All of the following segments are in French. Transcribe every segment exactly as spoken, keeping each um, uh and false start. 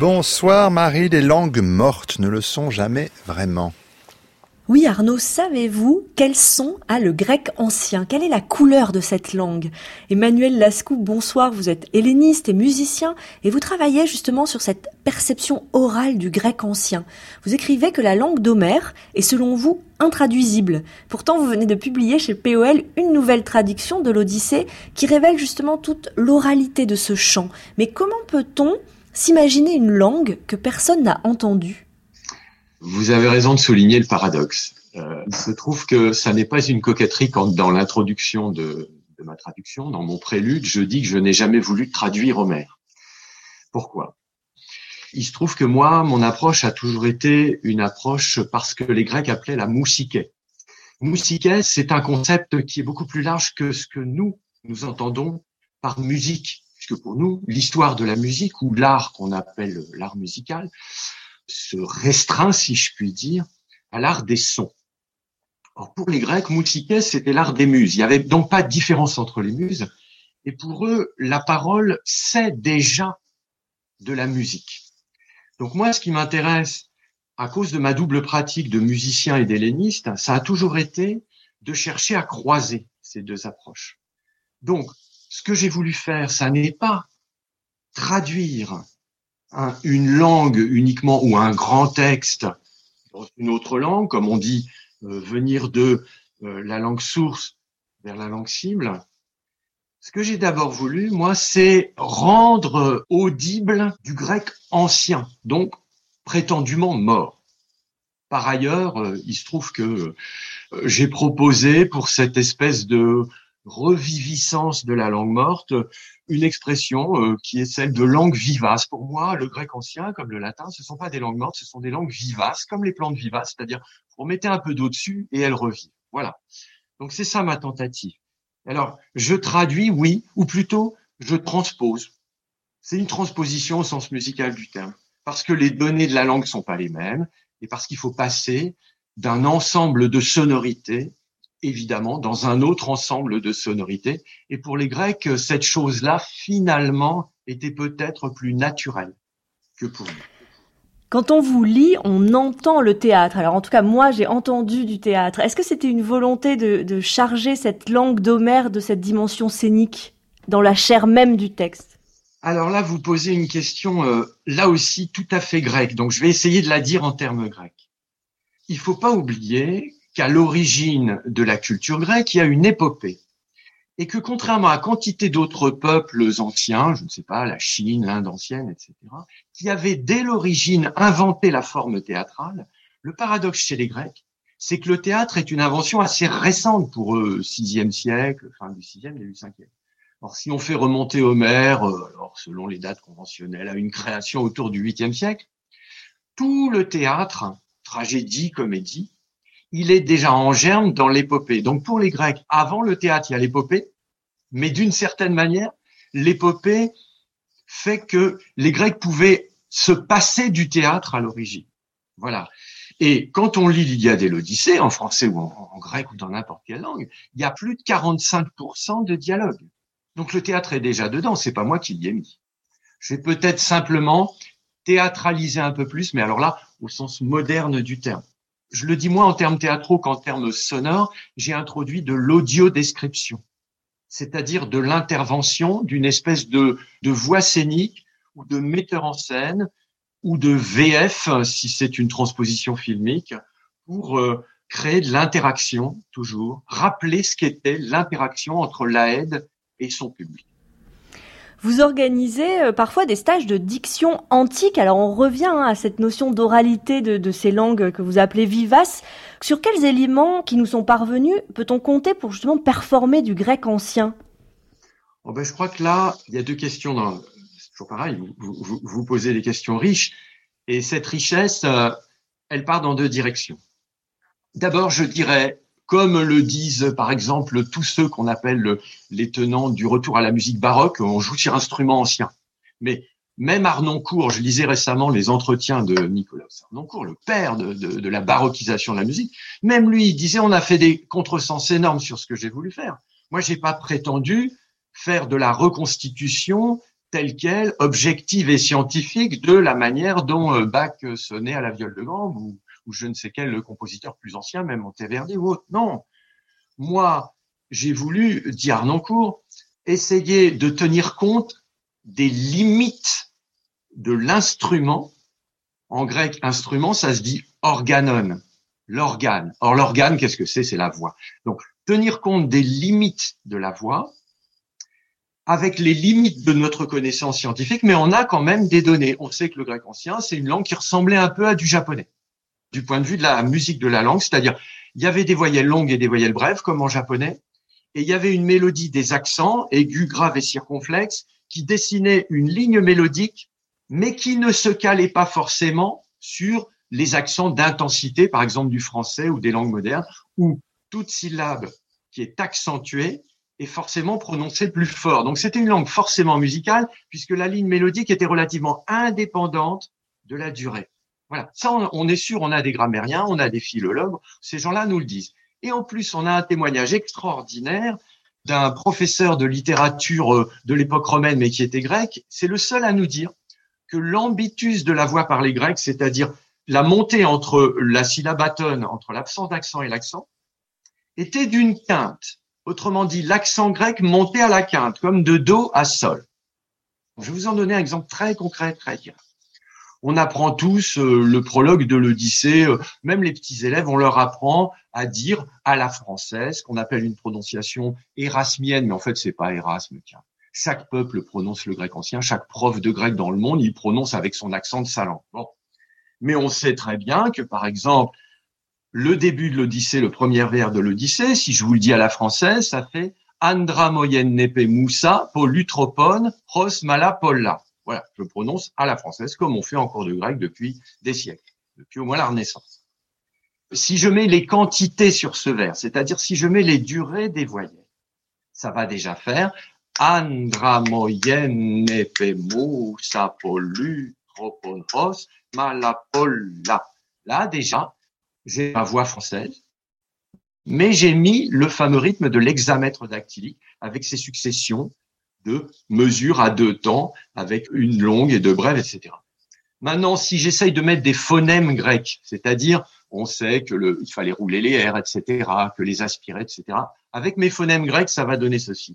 Bonsoir Marie, les langues mortes ne le sont jamais vraiment. Oui Arnaud, savez-vous quel son a le grec ancien? Quelle est la couleur de cette langue? Emmanuel Lascou, bonsoir, vous êtes helléniste et musicien et vous travaillez justement sur cette perception orale du grec ancien. Vous écrivez que la langue d'Homère est selon vous intraduisible. Pourtant, vous venez de publier chez P O L une nouvelle traduction de l'Odyssée qui révèle justement toute l'oralité de ce chant. Mais comment peut-on s'imaginer une langue que personne n'a entendue? Vous avez raison de souligner le paradoxe. Euh, il se trouve que ça n'est pas une coquetterie quand dans l'introduction de, de ma traduction, dans mon prélude, je dis que je n'ai jamais voulu traduire Homère. Pourquoi? Il se trouve que moi, mon approche a toujours été une approche parce que les Grecs appelaient la mousiké. Mousiké, c'est un concept qui est beaucoup plus large que ce que nous, nous entendons par musique. Puisque pour nous, l'histoire de la musique ou l'art qu'on appelle l'art musical se restreint, si je puis dire, à l'art des sons. Or, pour les Grecs, mousiké, c'était l'art des muses. Il n'y avait donc pas de différence entre les muses. Et pour eux, la parole, c'est déjà de la musique. Donc moi, ce qui m'intéresse, à cause de ma double pratique de musicien et d'helléniste, ça a toujours été de chercher à croiser ces deux approches. Donc, ce que j'ai voulu faire, ça n'est pas traduire un, une langue uniquement ou un grand texte dans une autre langue, comme on dit, euh, venir de euh, la langue source vers la langue cible. Ce que j'ai d'abord voulu, moi, c'est rendre audible du grec ancien, donc prétendument mort. Par ailleurs, euh, il se trouve que euh, j'ai proposé pour cette espèce de reviviscence de la langue morte, une expression euh, qui est celle de langue vivace. Pour moi, le grec ancien, comme le latin, ce ne sont pas des langues mortes, ce sont des langues vivaces, comme les plantes vivaces, c'est-à-dire vous mettez un peu d'eau dessus et elles revivent. Voilà. Donc c'est ça ma tentative. Alors, je traduis, oui, ou plutôt, je transpose. C'est une transposition au sens musical du terme, parce que les données de la langue ne sont pas les mêmes, et parce qu'il faut passer d'un ensemble de sonorités évidemment, dans un autre ensemble de sonorités. Et pour les Grecs, cette chose-là, finalement, était peut-être plus naturelle que pour nous. Quand on vous lit, on entend le théâtre. Alors en tout cas, moi, j'ai entendu du théâtre. Est-ce que c'était une volonté de, de charger cette langue d'Homère de cette dimension scénique dans la chair même du texte? Alors là, vous posez une question, euh, là aussi, tout à fait grecque. Donc, je vais essayer de la dire en termes grecs. Il faut pas oublier qu'à l'origine de la culture grecque, il y a une épopée. Et que contrairement à quantité d'autres peuples anciens, je ne sais pas, la Chine, l'Inde ancienne, et cetera, qui avaient dès l'origine inventé la forme théâtrale, le paradoxe chez les Grecs, c'est que le théâtre est une invention assez récente pour eux, sixième siècle, fin du sixième, début du cinquième. Alors si on fait remonter Homère, alors selon les dates conventionnelles, à une création autour du huitième siècle, tout le théâtre, tragédie, comédie, il est déjà en germe dans l'épopée. Donc pour les Grecs, avant le théâtre, il y a l'épopée, mais d'une certaine manière, l'épopée fait que les Grecs pouvaient se passer du théâtre à l'origine. Voilà. Et quand on lit l'Iliade et l'Odyssée, en français ou en, en grec ou dans n'importe quelle langue, il y a plus de quarante-cinq pour cent de dialogue. Donc le théâtre est déjà dedans, c'est pas moi qui l'y ai mis. Je vais peut-être simplement théâtraliser un peu plus, mais alors là, au sens moderne du terme. Je le dis moins en termes théâtraux qu'en termes sonores, j'ai introduit de l'audiodescription, c'est-à-dire de l'intervention d'une espèce de, de voix scénique ou de metteur en scène ou de V F, si c'est une transposition filmique, pour euh, créer de l'interaction, toujours, rappeler ce qu'était l'interaction entre l'Aède et son public. Vous organisez euh, parfois des stages de diction antique. Alors on revient hein, à cette notion d'oralité de, de ces langues que vous appelez vivaces. Sur quels éléments qui nous sont parvenus peut-on compter pour justement performer du grec ancien? Oh ben, je crois que là, il y a deux questions. Dans... C'est toujours pareil, vous, vous, vous posez des questions riches. Et cette richesse, euh, elle part dans deux directions. D'abord, je dirais, comme le disent par exemple tous ceux qu'on appelle les tenants du retour à la musique baroque, on joue sur instruments anciens. Mais même Harnoncourt, je lisais récemment les entretiens de Nicolas Harnoncourt, le père de, de, de la baroquisation de la musique, même lui, il disait on a fait des contresens énormes sur ce que j'ai voulu faire. Moi, j'ai pas prétendu faire de la reconstitution telle quelle, objective et scientifique de la manière dont euh, Bach sonnait à la viole de gambe ou, ou je ne sais quel compositeur plus ancien, même Monteverdi ou autre. Non. Moi, j'ai voulu, dit Harnoncourt, essayer de tenir compte des limites de l'instrument. En grec, instrument, ça se dit organon, l'organe. Or, l'organe, qu'est-ce que c'est? C'est la voix. Donc, tenir compte des limites de la voix avec les limites de notre connaissance scientifique, mais on a quand même des données. On sait que le grec ancien, c'est une langue qui ressemblait un peu à du japonais, du point de vue de la musique de la langue, c'est-à-dire il y avait des voyelles longues et des voyelles brèves, comme en japonais, et il y avait une mélodie des accents, aigus, graves et circonflexes, qui dessinait une ligne mélodique, mais qui ne se calait pas forcément sur les accents d'intensité, par exemple du français ou des langues modernes, où toute syllabe qui est accentuée est forcément prononcée plus fort. Donc c'était une langue forcément musicale, puisque la ligne mélodique était relativement indépendante de la durée. Voilà, ça on, on est sûr, on a des grammairiens, on a des philologues, ces gens-là nous le disent. Et en plus, on a un témoignage extraordinaire d'un professeur de littérature de l'époque romaine, mais qui était grec. C'est le seul à nous dire que l'ambitus de la voix par les Grecs, c'est-à-dire la montée entre la syllabe atone, entre l'absence d'accent et l'accent, était d'une quinte. Autrement dit, l'accent grec montait à la quinte, comme de do à sol. Je vais vous en donner un exemple très concret, très direct. On apprend tous euh, le prologue de l'Odyssée, euh, même les petits élèves, on leur apprend à dire à la française, ce qu'on appelle une prononciation érasmienne, mais en fait c'est pas Érasme, tiens. Chaque peuple prononce le grec ancien, chaque prof de grec dans le monde, il prononce avec son accent de sa langue. Bon. Mais on sait très bien que, par exemple, le début de l'Odyssée, le premier vers de l'Odyssée, si je vous le dis à la française, ça fait Andramoyen nepe moussa polutropon hos malapolla. Voilà, je prononce à la française comme on fait en cours de grec depuis des siècles, depuis au moins la Renaissance. Si je mets les quantités sur ce vers, c'est-à-dire si je mets les durées des voyelles, ça va déjà faire Andramoyen nepe moussa polutropon hos malapolla. Là, déjà, j'ai ma voix française, mais j'ai mis le fameux rythme de l'hexamètre dactylique avec ses successions de mesures à deux temps, avec une longue et deux brèves, et cetera. Maintenant, si j'essaye de mettre des phonèmes grecs, c'est-à-dire, on sait que le, il fallait rouler les R, et cetera, que les aspirer, et cetera. Avec mes phonèmes grecs, ça va donner ceci.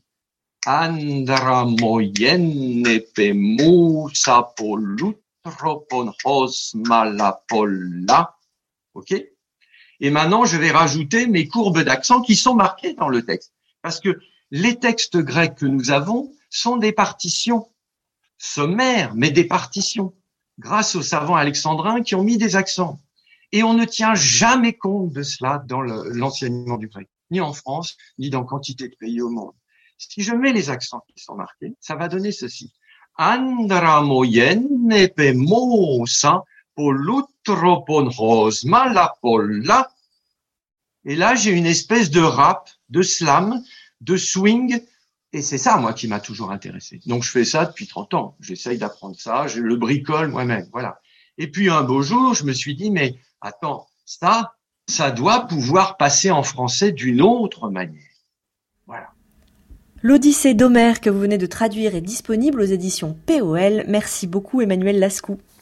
Andramoyen nepe moussa polutropon hos malapolla. OK? Et maintenant, je vais rajouter mes courbes d'accent qui sont marquées dans le texte. Parce que les textes grecs que nous avons sont des partitions sommaires, mais des partitions, grâce aux savants alexandrins qui ont mis des accents. Et on ne tient jamais compte de cela dans le, l'enseignement du grec, ni en France, ni dans quantité de pays au monde. Si je mets les accents qui sont marqués, ça va donner ceci. Andramoyen nepe moussa polutropon hos malapolla. Et là, j'ai une espèce de rap, de slam, de swing, et c'est ça, moi, qui m'a toujours intéressé. Donc, je fais ça depuis trente ans. J'essaye d'apprendre ça, je le bricole moi-même, voilà. Et puis, un beau jour, je me suis dit, mais attends, ça, ça doit pouvoir passer en français d'une autre manière. Voilà. L'Odyssée d'Homère que vous venez de traduire est disponible aux éditions P O L. Merci beaucoup, Emmanuel Lascou.